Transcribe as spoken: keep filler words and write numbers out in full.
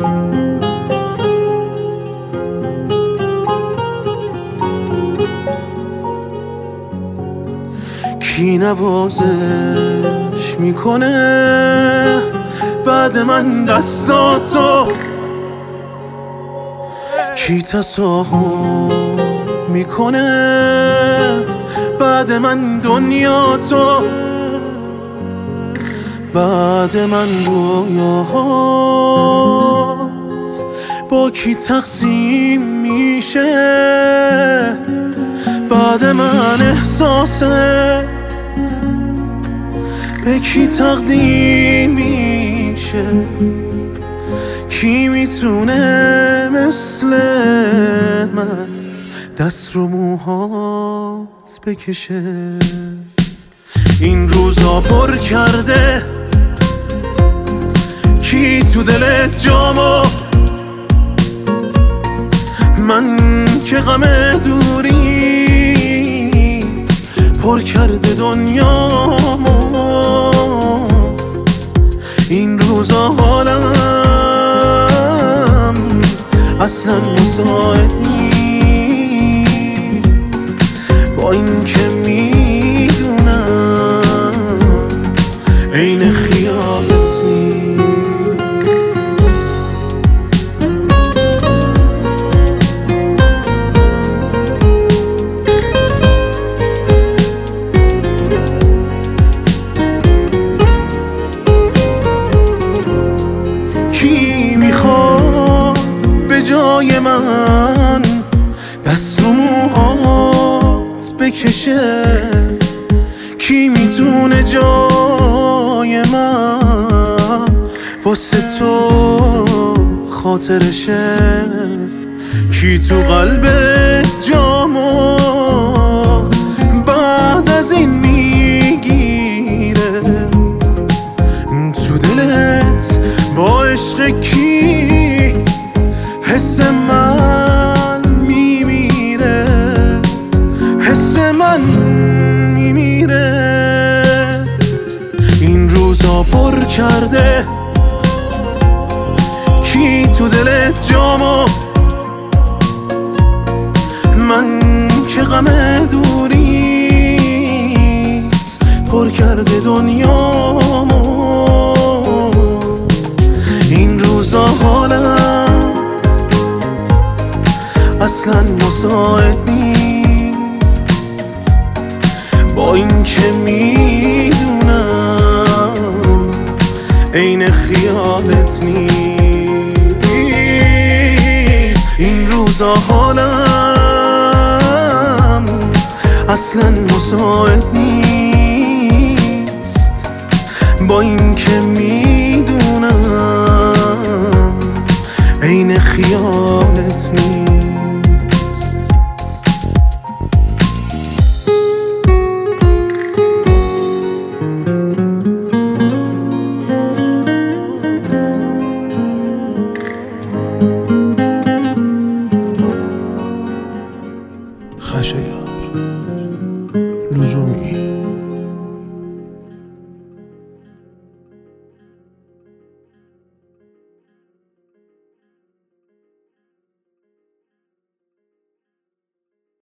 کی نوازش میکنه بعد من دستاتو؟ کی تصاحب میکنه بعد من دنیاتو؟ بعد من رویاهات با کی تقسیم میشه؟ بعد من احساست به کی تقدیم میشه؟ کی میتونه مثل من دست رو موهات بکشه؟ این روزا پر کرده کی تو دلت جامو؟ من که غم دوریت پر کرده دنیامو. این روزا حالم اصلا مساعد نیست با این که میدونم عین خیالت نیست. کی میخواد به جای من دست رو موهات بکشه؟ کی میتونه جای من واسه تو خاطرشه؟ کی تو قلب جامو بعد از این میگیره؟ تو دلت با عشق کی حس من میمیره؟ حس من میمیره. این روزا پر کرده کی تو دلت جامو؟ من که غم دوریت پر کرده دنیامو. این روزا حالم اصلا مساعد نیست با این که میدونم عین خیالت نیست. این روزا حالم اصلا مساعد نیست با این که میدونم عین خیالت نیست. خشایار لزومی